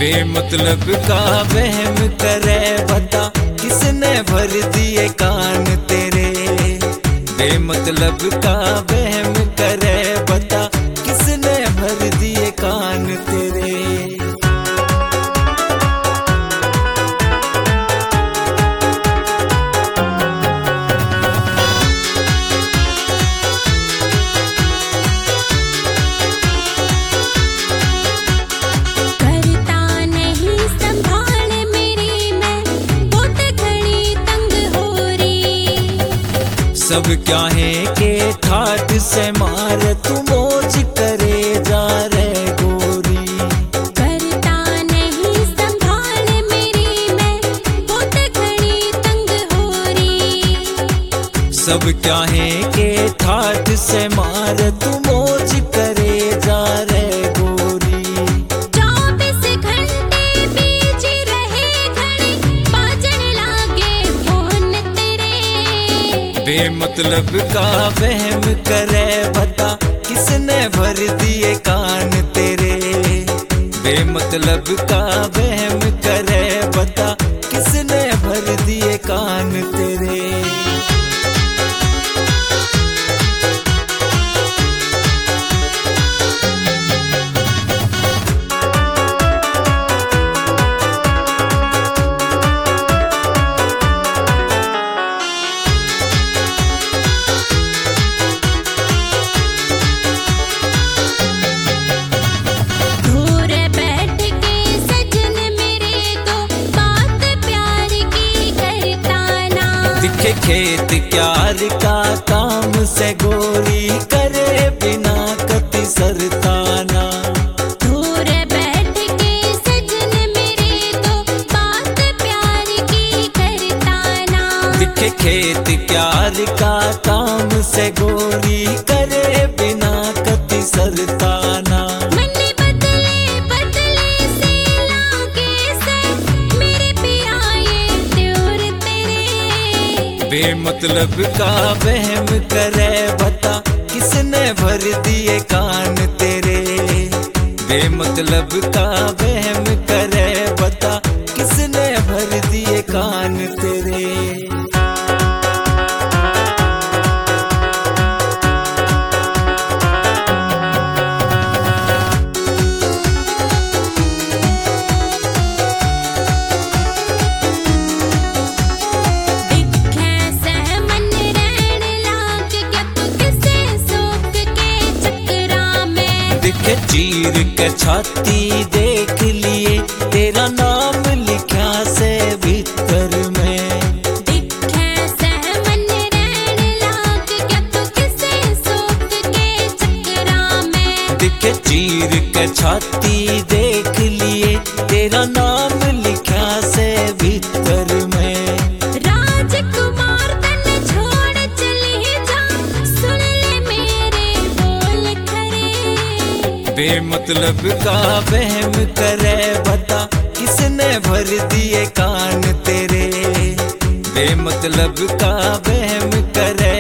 बेमतलब का वहम करे बता, किसने भर दिए कान तेरे। बेमतलब का वहम करे बता, किसने भर दिए कान तेरे। सब क्या है के ठाठ से मार, तू मौज करे जा रे गोरी। करता नहीं संभाल मेरी मैं, बहुत घड़ी तंग हो रही। सब क्या है के ठाठ से मार, तू मौज करे जा रे गोरी। 24 घंटे बीच रहे घड़ी, बाजन लागे फोन तेरे। बेमतलब का वहम करे बता, किसने भर दिए कान तेरे। बेमतलब का वहम करे बता, किसने भर दिए कान तेरे। दिखे खेत क्यार का काम से गोरी, करे बिना कति सरताना। दूर बैठ के सजन मेरे तो बात प्यार की करता ना। दिखे खेत क्यार का काम से गोरी, करे बिना कति सरताना। बेमतलब का वहम करे बता, किसने भर दिए कान तेरे। बेमतलब का वहम करे बता, किसने भर दिए कान तेरे। दिखे चीर के छाती देख लिए, तेरा नाम लिखा से भीतर में। दिखे सहमन रहन लाग क्या तू किसे सोच के चक्रा में। दिखे चीर के छाती देख लिए, तेरा नाम लिखा से भीतर में। राजकुमार तन छोड़ चली जा, सुन ले मेरे बोल खरे। बेमतलब का वहम करे बता, किसने भर दिए कान तेरे। बेमतलब का वहम करे